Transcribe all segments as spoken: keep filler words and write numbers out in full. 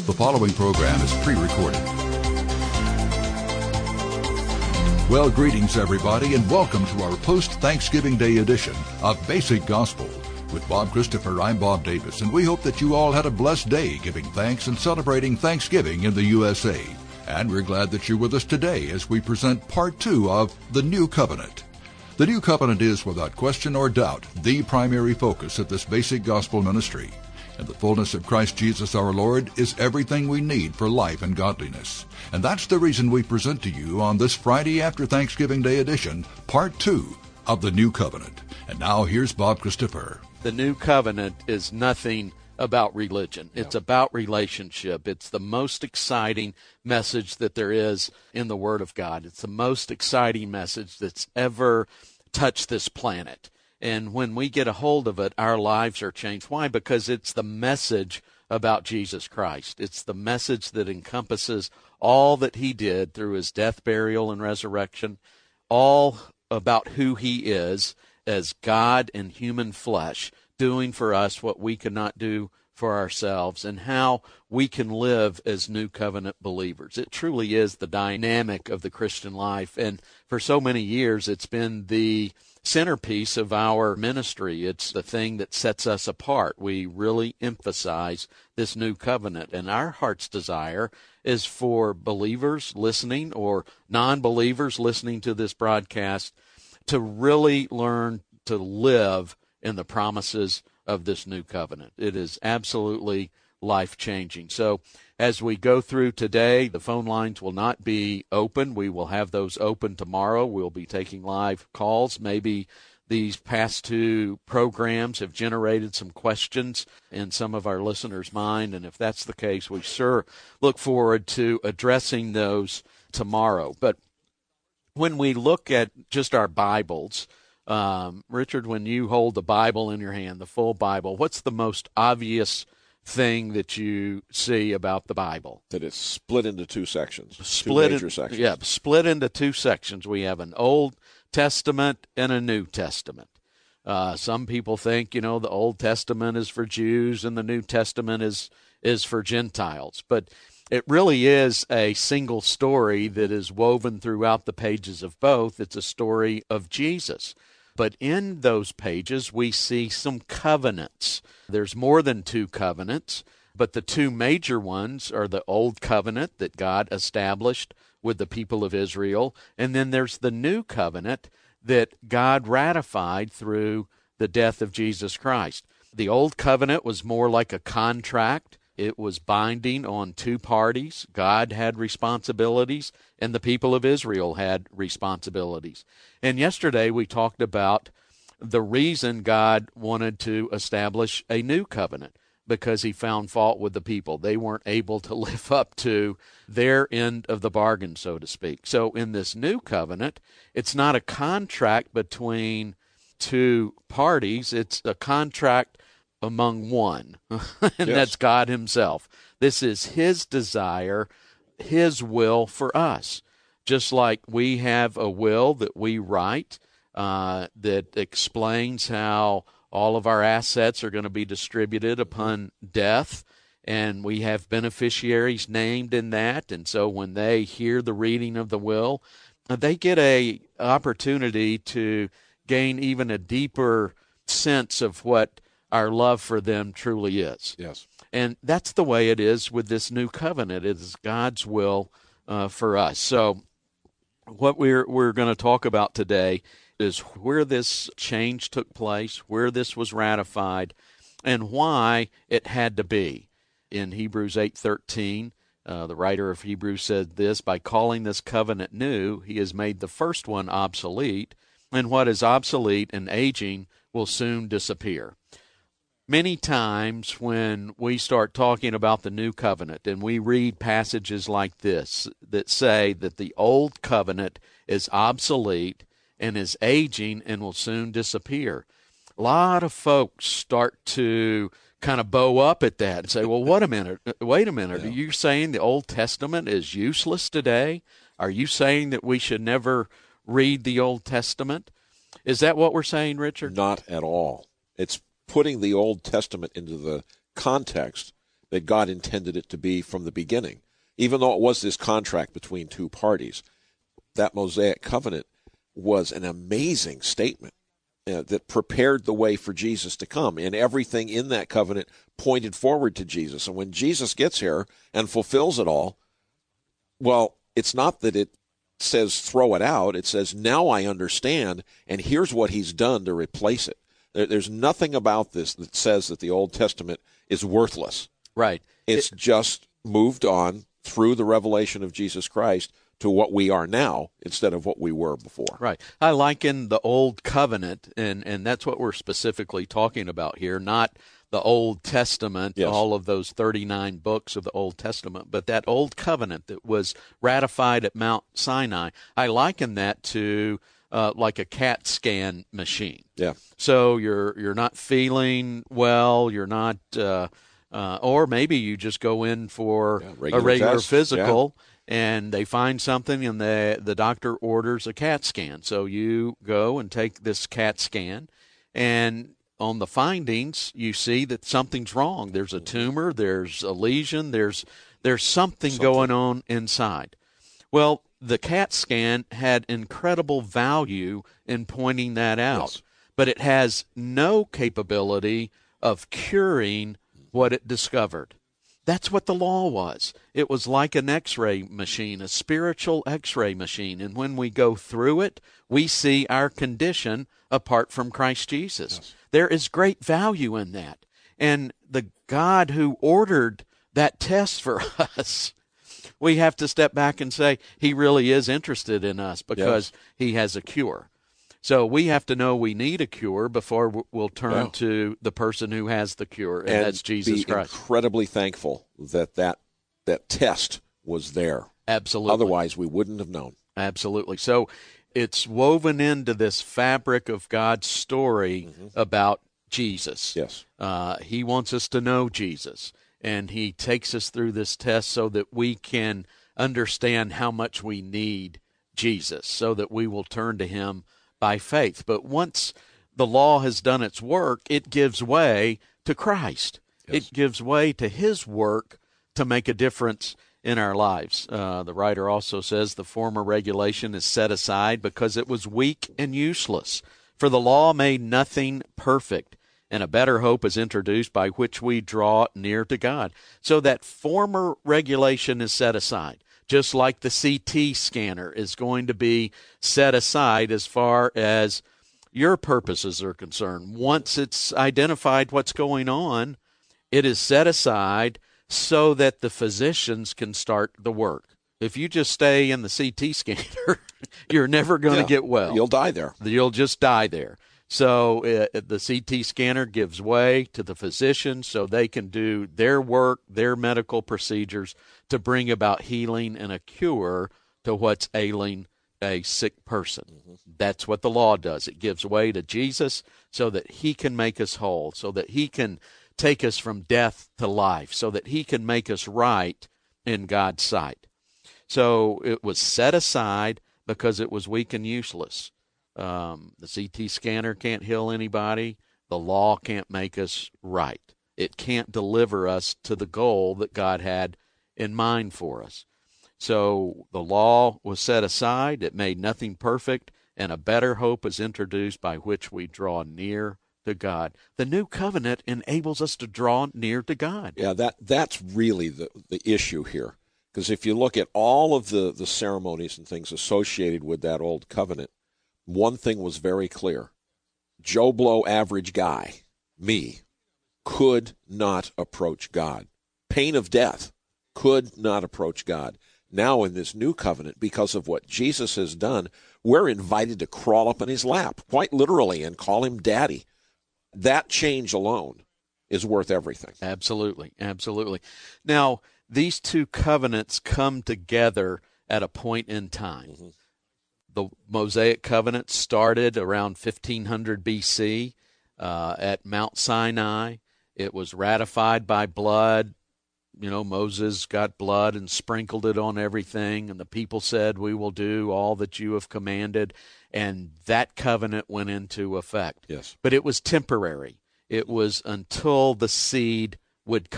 The following program is pre-recorded. Well, greetings, everybody, and welcome to our post-Thanksgiving Day edition of Basic Gospel. With Bob Christopher, I'm Bob Davis, and we hope that you all had a blessed day giving thanks and celebrating Thanksgiving in the U S A. And we're glad that you're with us today as we present part two of The New Covenant. The New Covenant is, without question or doubt, the primary focus of this Basic Gospel ministry. And the fullness of Christ Jesus our Lord is everything we need for life and godliness. And that's the reason we present to you on this Friday after Thanksgiving Day edition, part two of The New Covenant. And now here's Bob Christopher. The New Covenant is nothing about religion. It's Yeah. about relationship. It's the most exciting message that there is in the Word of God. It's the most exciting message that's ever touched this planet. And when we get a hold of it, our lives are changed. Why? Because it's the message about Jesus Christ. It's the message that encompasses all that he did through his death, burial, and resurrection, all about who he is as God in human flesh, doing for us what we could not do for ourselves, and how we can live as new covenant believers. It truly is the dynamic of the Christian life, and for so many years it's been the centerpiece of our ministry. It's the thing that sets us apart. We really emphasize this new covenant, and our heart's desire is for believers listening or non-believers listening to this broadcast to really learn to live in the promises of this new covenant. It is absolutely life-changing. So as we go through today, the phone lines will not be open. We will have those open tomorrow. We'll be taking live calls. Maybe these past two programs have generated some questions in some of our listeners' mind, and if that's the case, we sure look forward to addressing those tomorrow. But when we look at just our Bibles, um, Richard, when you hold the Bible in your hand, the full Bible, what's the most obvious thing that you see about the Bible? That it's split into two sections, Split two major in, sections. Yeah, split into two sections. We have an Old Testament and a New Testament. Uh, some people think, you know, the Old Testament is for Jews and the New Testament is is for Gentiles. But it really is a single story that is woven throughout the pages of both. It's a story of Jesus. But in those pages, we see some covenants. There's more than two covenants, but the two major ones are the Old Covenant that God established with the people of Israel, and then there's the New Covenant that God ratified through the death of Jesus Christ. The Old Covenant was more like a contract. It was binding on two parties. God had responsibilities, and the people of Israel had responsibilities. And yesterday we talked about the reason God wanted to establish a new covenant, because he found fault with the people. They weren't able to live up to their end of the bargain, so to speak. So in this new covenant, it's not a contract between two parties. It's a contract among one, and Yes. that's God himself. This is his desire, his will for us. Just like we have a will that we write uh, that explains how all of our assets are going to be distributed upon death, and we have beneficiaries named in that, and so when they hear the reading of the will, they get a opportunity to gain even a deeper sense of what our love for them truly is. Yes. And that's the way it is with this new covenant. It is God's will uh, for us. So what we're we're going to talk about today is where this change took place, where this was ratified, and why it had to be. In Hebrews eight thirteen, uh, the writer of Hebrews said this: by calling this covenant new, he has made the first one obsolete, and what is obsolete and aging will soon disappear. Many times when we start talking about the new covenant and we read passages like this that say that the old covenant is obsolete and is aging and will soon disappear, a lot of folks start to kind of bow up at that and say, well, what a minute, wait a minute, Yeah. are you saying the Old Testament is useless today? Are you saying that we should never read the Old Testament? Is that what we're saying, Richard? Not at all. It's putting the Old Testament into the context that God intended it to be from the beginning. Even though it was this contract between two parties, that Mosaic covenant was an amazing statement uh, that prepared the way for Jesus to come. And everything in that covenant pointed forward to Jesus. And when Jesus gets here and fulfills it all, well, it's not that it says throw it out. It says now I understand, and here's what he's done to replace it. There, there's nothing about this that says that the Old Testament is worthless. Right. It's it, just moved on through the revelation of Jesus Christ to what we are now instead of what we were before. Right. I liken the Old Covenant, and, and that's what we're specifically talking about here, not the Old Testament, yes. all of those thirty-nine books of the Old Testament, but that Old Covenant that was ratified at Mount Sinai. I liken that to uh, like a CAT scan machine. Yeah. So you're you're not feeling well, you're not, uh, uh, or maybe you just go in for yeah, regular a regular test. physical. Yeah. And they find something, and the the doctor orders a CAT scan. So you go and take this CAT scan, and on the findings, you see that something's wrong. There's a tumor, there's a lesion, there's there's something, something. going on inside. Well, the CAT scan had incredible value in pointing that out, yes. but it has no capability of curing what it discovered. That's what the law was. It was like an X-ray machine, a spiritual X-ray machine. And when we go through it, we see our condition apart from Christ Jesus. Yes. There is great value in that. And the God who ordered that test for us, we have to step back and say he really is interested in us because yes. he has a cure. So we have to know we need a cure before we'll turn yeah. to the person who has the cure, and, and that's Jesus be Christ. Incredibly thankful that, that that test was there. Absolutely. Otherwise, we wouldn't have known. Absolutely. So it's woven into this fabric of God's story mm-hmm. about Jesus. Yes. Uh, he wants us to know Jesus, and he takes us through this test so that we can understand how much we need Jesus, so that we will turn to him by faith. But once the law has done its work, it gives way to Christ. Yes. It gives way to his work to make a difference in our lives. Uh, the writer also says the former regulation is set aside because it was weak and useless. For the law made nothing perfect, and a better hope is introduced by which we draw near to God. So that former regulation is set aside. Just like the C T scanner is going to be set aside as far as your purposes are concerned. Once it's identified what's going on, it is set aside so that the physicians can start the work. If you just stay in the C T scanner, you're never going to yeah, get well. You'll die there. You'll just die there. So uh, the C T scanner gives way to the physicians so they can do their work, their medical procedures to bring about healing and a cure to what's ailing a sick person. Mm-hmm. That's what the law does. It gives way to Jesus so that he can make us whole, so that he can take us from death to life, so that he can make us right in God's sight. So it was set aside because it was weak and useless. Um, the C T scanner can't heal anybody. The law can't make us right. It can't deliver us to the goal that God had in mind for us. So the law was set aside. It made nothing perfect, and a better hope is introduced by which we draw near to God. The new covenant enables us to draw near to God. Yeah, that that's really the, the issue here. Because if you look at all of the, the ceremonies and things associated with that old covenant, one thing was very clear. Joe Blow average guy, me, could not approach God. Pain of death, could not approach God. Now in this new covenant, because of what Jesus has done, we're invited to crawl up in his lap, quite literally, and call him daddy. That change alone is worth everything. Absolutely, absolutely. Now, these two covenants come together at a point in time. Mm-hmm. The Mosaic covenant started around fifteen hundred B C uh, at Mount Sinai. It was ratified by blood. You know, Moses got blood and sprinkled it on everything, and the people said, "We will do all that you have commanded," and that covenant went into effect. Yes. But it was temporary. It was until the seed would come.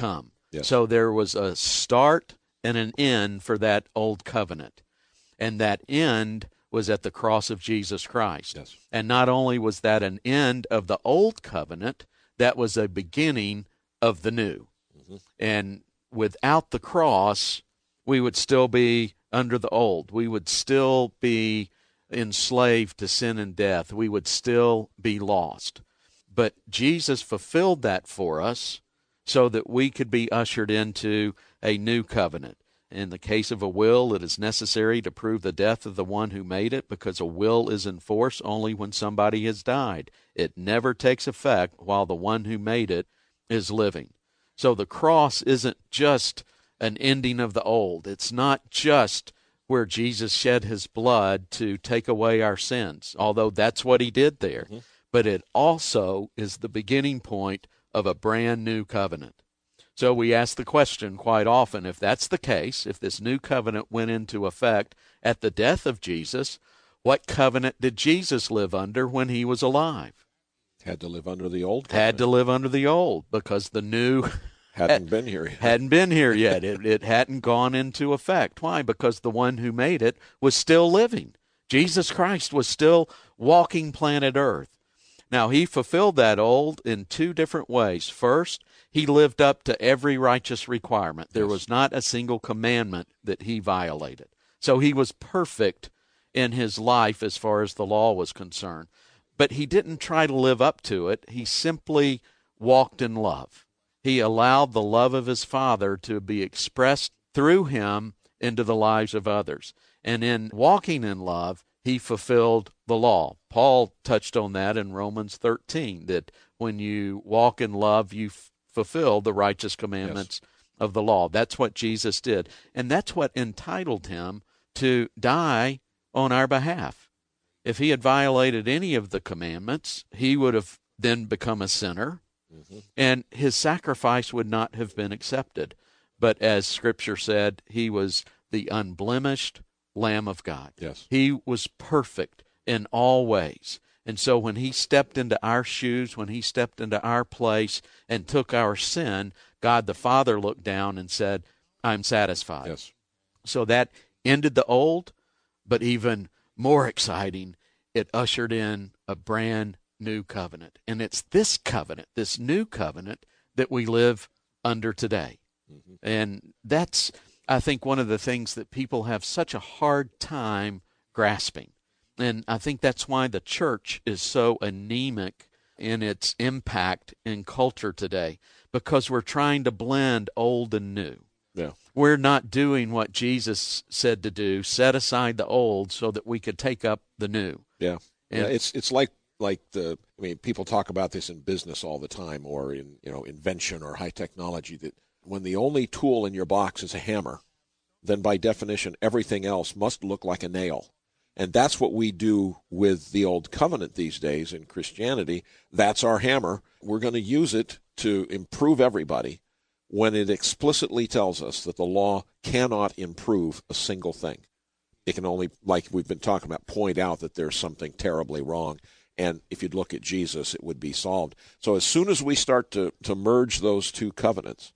Yes. So there was a start and an end for that old covenant. And that end was at the cross of Jesus Christ. Yes. And not only was that an end of the old covenant, that was a beginning of the new. Mm-hmm. And without the cross, we would still be under the old. We would still be enslaved to sin and death. We would still be lost. But Jesus fulfilled that for us so that we could be ushered into a new covenant. In the case of a will, it is necessary to prove the death of the one who made it, because a will is in force only when somebody has died. It never takes effect while the one who made it is living. So the cross isn't just an ending of the old. It's not just where Jesus shed his blood to take away our sins, although that's what he did there. Mm-hmm. But it also is the beginning point of a brand new covenant. So we ask the question quite often, if that's the case, if this new covenant went into effect at the death of Jesus, what covenant did Jesus live under when he was alive? Had to live under the old covenant. Had to live under the old, because the new hadn't had, been here yet. Hadn't been here yet. It, it hadn't gone into effect. Why? Because the one who made it was still living. Jesus Christ was still walking planet Earth. Now, he fulfilled that old in two different ways. First, he lived up to every righteous requirement. There was not a single commandment that he violated. So he was perfect in his life as far as the law was concerned. But he didn't try to live up to it. He simply walked in love. He allowed the love of his Father to be expressed through him into the lives of others. And in walking in love, he fulfilled the law. Paul touched on that in Romans thirteen, that when you walk in love, you f- fulfill the righteous commandments yes. of the law. That's what Jesus did. And that's what entitled him to die on our behalf. If he had violated any of the commandments, he would have then become a sinner, mm-hmm. and his sacrifice would not have been accepted. But as Scripture said, he was the unblemished Lamb of God. Yes. He was perfect in all ways. And so when he stepped into our shoes, when he stepped into our place and took our sin, God the Father looked down and said, I'm satisfied. Yes. So that ended the old, but even more exciting, it ushered in a brand new covenant. And it's this covenant, this new covenant, that we live under today. Mm-hmm. And that's, I think, one of the things that people have such a hard time grasping. And I think that's why the church is so anemic in its impact in culture today, because we're trying to blend old and new. Yeah. We're not doing what Jesus said to do, set aside the old so that we could take up the new. Yeah. And yeah, it's it's like like the I mean, people talk about this in business all the time, or in, you know, invention or high technology, that when the only tool in your box is a hammer, then by definition everything else must look like a nail. And that's what we do with the old covenant these days in Christianity. That's our hammer. We're going to use it to improve everybody, when it explicitly tells us that the law cannot improve a single thing. It can only, like we've been talking about, point out that there's something terribly wrong. And if you'd look at Jesus, it would be solved. So as soon as we start to, to merge those two covenants,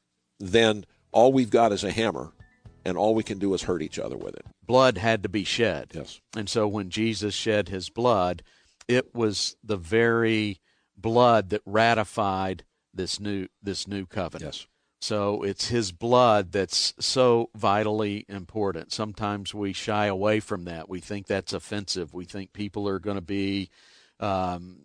then all we've got is a hammer, and all we can do is hurt each other with it. Blood had to be shed. Yes. And so when Jesus shed his blood, it was the very blood that ratified this new this new covenant. Yes. So it's his blood that's so vitally important. Sometimes we shy away from that. We think that's offensive. We think people are going to be um,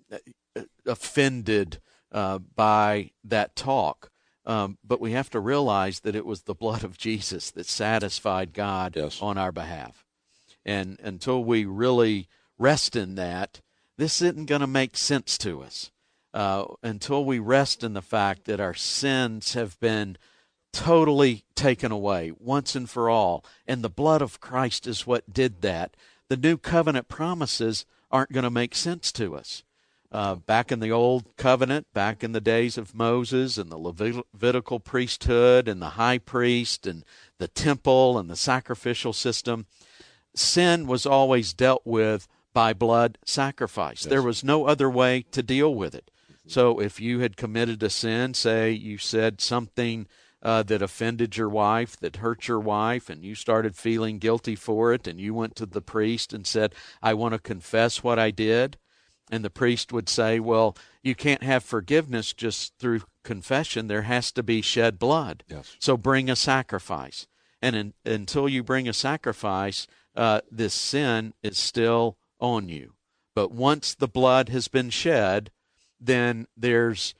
offended uh, by that talk. Um, but we have to realize that it was the blood of Jesus that satisfied God yes. on our behalf. And until we really rest in that, this isn't going to make sense to us. Uh, until we rest in the fact that our sins have been totally taken away once and for all, and the blood of Christ is what did that, the new covenant promises aren't going to make sense to us. Uh, back in the old covenant, back in the days of Moses and the Levitical priesthood and the high priest and the temple and the sacrificial system, sin was always dealt with by blood sacrifice. Yes. There was no other way to deal with it. So if you had committed a sin, say you said something uh, that offended your wife, that hurt your wife, and you started feeling guilty for it, and you went to the priest and said, I want to confess what I did, and the priest would say, well, you can't have forgiveness just through confession. There has to be shed blood. Yes. So bring a sacrifice. And in, until you bring a sacrifice, uh, this sin is still on you. But once the blood has been shed, then there's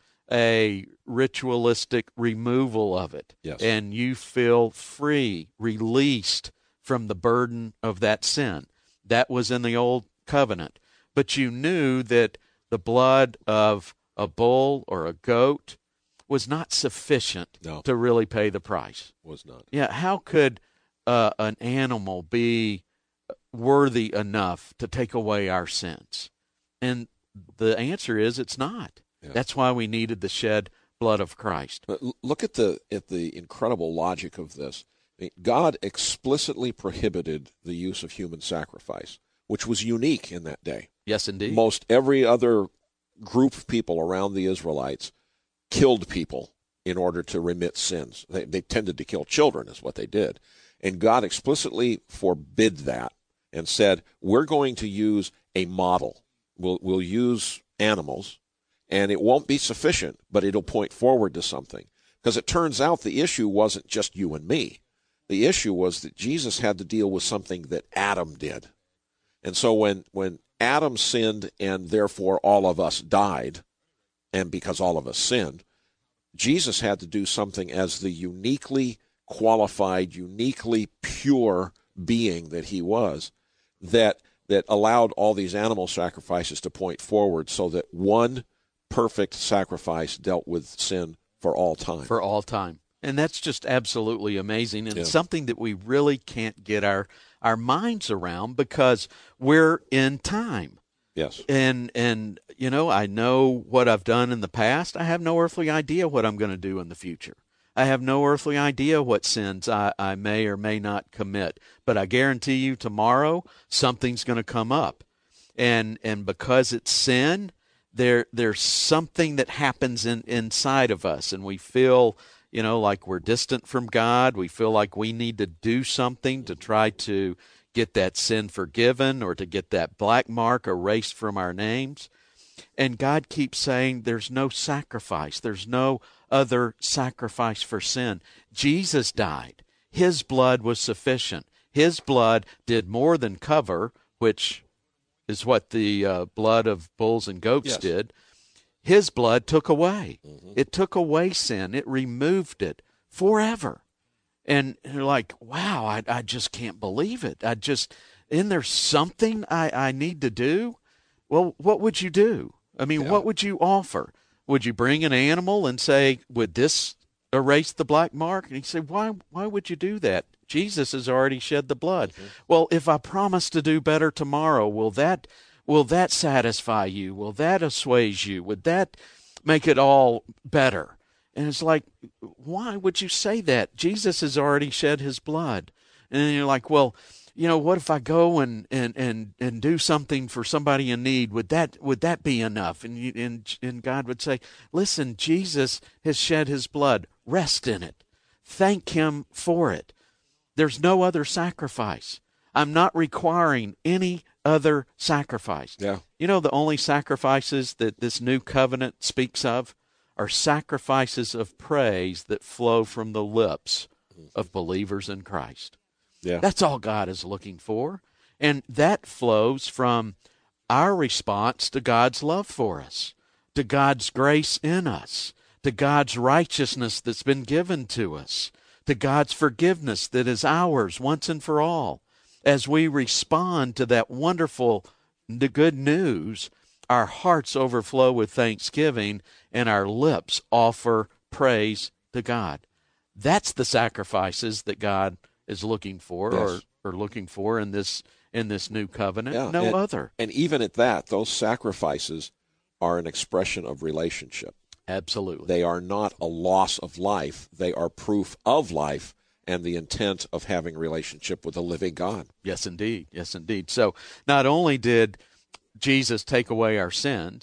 a ritualistic removal of it. Yes. And you feel free, released from the burden of that sin. That was in the old covenant. But you knew that the blood of a bull or a goat was not sufficient no. to really pay the price. Was not. Yeah, how could uh, an animal be worthy enough to take away our sins? And the answer is it's not. Yeah. That's why we needed the shed blood of Christ. But look at the at the incredible logic of this. I mean, God explicitly prohibited the use of human sacrifice, which was unique in that day. Yes, indeed. Most every other group of people around the Israelites killed people in order to remit sins. They, they tended to kill children is what they did. And God explicitly forbid that and said, we're going to use a model. We'll, we'll use animals, and it won't be sufficient, but it'll point forward to something. Because it turns out the issue wasn't just you and me. The issue was that Jesus had to deal with something that Adam did. And so when, when Adam sinned and therefore all of us died, and because all of us sinned, Jesus had to do something as the uniquely qualified, uniquely pure being that he was, that that allowed all these animal sacrifices to point forward so that one perfect sacrifice dealt with sin for all time. For all time. And that's just absolutely amazing, and yeah. something that we really can't get our, our minds around because we're in time. Yes. And, and you know, I know what I've done in the past. I have no earthly idea what I'm going to do in the future. I have no earthly idea what sins I, I may or may not commit. But I guarantee you tomorrow something's going to come up. And and because it's sin, there there's something that happens in, inside of us, and we feel, you know, like we're distant from God. We feel like we need to do something to try to get that sin forgiven or to get that black mark erased from our names. And God keeps saying there's no sacrifice. There's no other sacrifice for sin. Jesus died. His blood was sufficient. His blood did more than cover, which is what the uh, blood of bulls and goats yes. did. His blood took away. Mm-hmm. It took away sin. It removed it forever. And you're like, wow, I, I just can't believe it. I just, isn't there something I, I need to do? Well, what would you do? I mean, yeah. what would you offer? Would you bring an animal and say, would this erase the black mark? And he'd say, why, why would you do that? Jesus has already shed the blood. Mm-hmm. Well, if I promise to do better tomorrow, will that, will that satisfy you? Will that assuage you? Would that make it all better? And it's like, why would you say that? Jesus has already shed his blood. And then you're like, well, you know, what if I go and, and, and, and do something for somebody in need? Would that would that be enough? And, you, and and God would say, listen, Jesus has shed his blood. Rest in it. Thank him for it. There's no other sacrifice. I'm not requiring any other sacrifice. Yeah. You know, the only sacrifices that this new covenant speaks of are sacrifices of praise that flow from the lips of believers in Christ. Yeah. That's all God is looking for. And that flows from our response to God's love for us, to God's grace in us, to God's righteousness that's been given to us, to God's forgiveness that is ours once and for all. As we respond to that wonderful, the good news, our hearts overflow with thanksgiving and our lips offer praise to God. That's the sacrifices that God is looking for, yes. or, or looking for in this in this new covenant. Yeah. No and, other. And even at that, those sacrifices are an expression of relationship. Absolutely. They are not a loss of life. They are proof of life and the intent of having a relationship with a living God. Yes, indeed. Yes, indeed. So not only did Jesus take away our sins,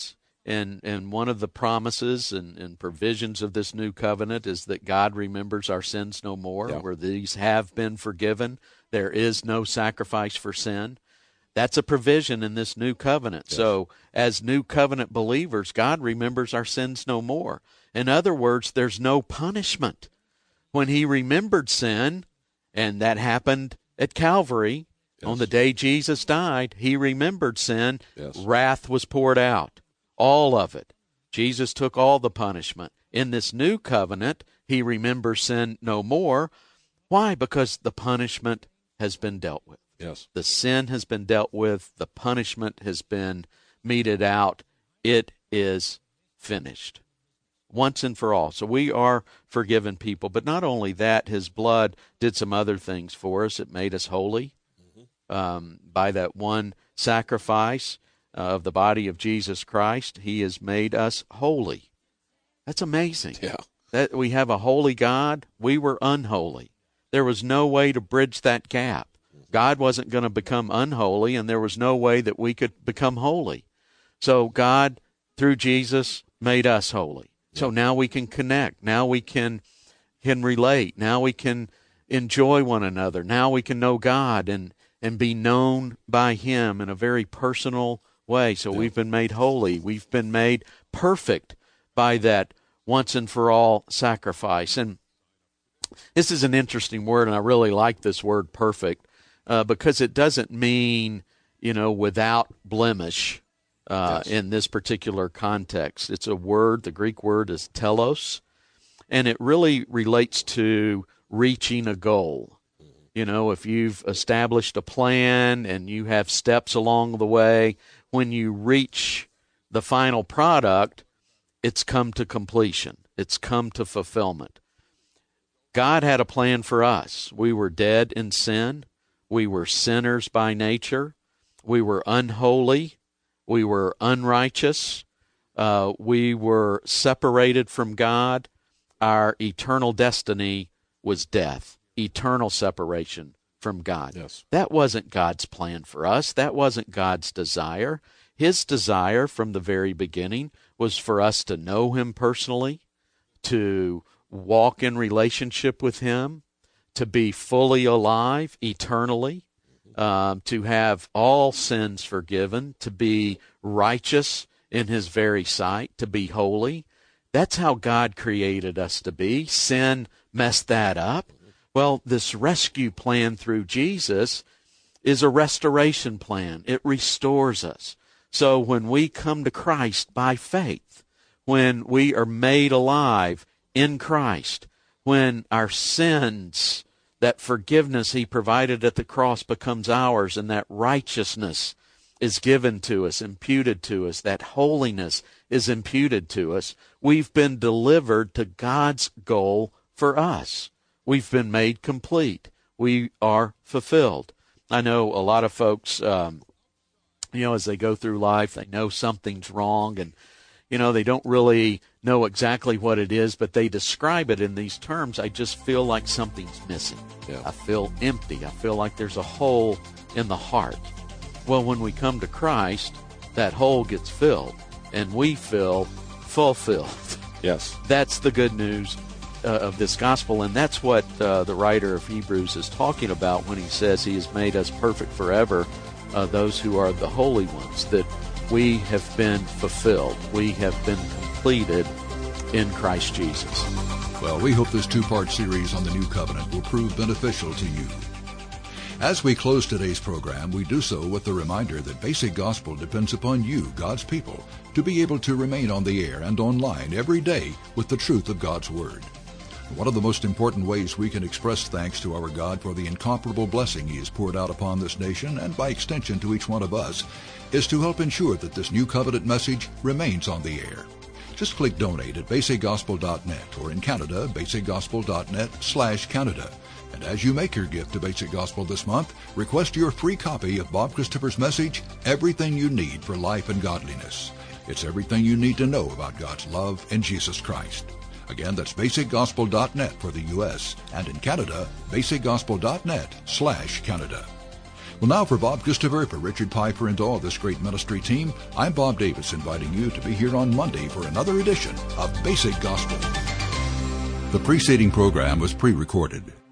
And and one of the promises and, and provisions of this new covenant is that God remembers our sins no more, Yeah. where these have been forgiven. There is no sacrifice for sin. That's a provision in this new covenant. Yes. So as new covenant believers, God remembers our sins no more. In other words, there's no punishment. When he remembered sin, and that happened at Calvary, Yes. on the day Jesus died, he remembered sin. Yes. Wrath was poured out. All of it. Jesus took all the punishment. In this new covenant, he remembers sin no more. Why? Because the punishment has been dealt with. Yes. The sin has been dealt with. The punishment has been meted out. It is finished once and for all. So we are forgiven people. But not only that, his blood did some other things for us. It made us holy. Mm-hmm. Um, by that one sacrifice of the body of Jesus Christ, he has made us holy. That's amazing. Yeah. That we have a holy God. We were unholy. There was no way to bridge that gap. God wasn't going to become unholy, and there was no way that we could become holy. So God, through Jesus, made us holy. So now we can connect. Now we can can relate. Now we can enjoy one another. Now we can know God and, and be known by him in a very personal way. So yeah. We've been made holy. We've been made perfect by that once and for all sacrifice. And this is an interesting word, and I really like this word perfect uh, because it doesn't mean, you know, without blemish uh, yes. in this particular context. It's a word, the Greek word is telos, and it really relates to reaching a goal. You know, if you've established a plan and you have steps along the way, when you reach the final product, it's come to completion. It's come to fulfillment. God had a plan for us. We were dead in sin. We were sinners by nature. We were unholy. We were unrighteous. Uh, we were separated from God. Our eternal destiny was death, eternal separation from God. Yes. That wasn't God's plan for us. That wasn't God's desire. His desire from the very beginning was for us to know him personally, to walk in relationship with him, to be fully alive eternally, um, to have all sins forgiven, to be righteous in his very sight, to be holy. That's how God created us to be. Sin messed that up. Well, this rescue plan through Jesus is a restoration plan. It restores us. So when we come to Christ by faith, when we are made alive in Christ, when our sins, that forgiveness he provided at the cross becomes ours, and that righteousness is given to us, imputed to us, that holiness is imputed to us, we've been delivered to God's goal for us. We've been made complete. We are fulfilled. I know a lot of folks, um, you know, as they go through life, they know something's wrong, and, you know, they don't really know exactly what it is, but they describe it in these terms. I just feel like something's missing. Yeah. I feel empty. I feel like there's a hole in the heart. Well, when we come to Christ, that hole gets filled, and we feel fulfilled. Yes. That's the good news uh, of this gospel, and that's what uh, the writer of Hebrews is talking about when he says he has made us perfect forever, uh, those who are the holy ones, that we have been fulfilled. We have been completed in Christ Jesus. Well, we hope this two-part series on the New Covenant will prove beneficial to you. As we close today's program, we do so with the reminder that Basic Gospel depends upon you, God's people, to be able to remain on the air and online every day with the truth of God's Word. One of the most important ways we can express thanks to our God for the incomparable blessing he has poured out upon this nation, and by extension to each one of us, is to help ensure that this New Covenant message remains on the air. Just click Donate at basic gospel dot net, or in Canada, basic gospel dot net slash Canada. And as you make your gift to Basic Gospel this month, request your free copy of Bob Christopher's message, Everything You Need for Life and Godliness. It's everything you need to know about God's love in Jesus Christ. Again, that's basic gospel dot net for the U S, and in Canada, basic gospel dot net slash Canada. Well, now for Bob Christopher, for Richard Piper, and all this great ministry team, I'm Bob Davis, inviting you to be here on Monday for another edition of Basic Gospel. The preceding program was pre-recorded.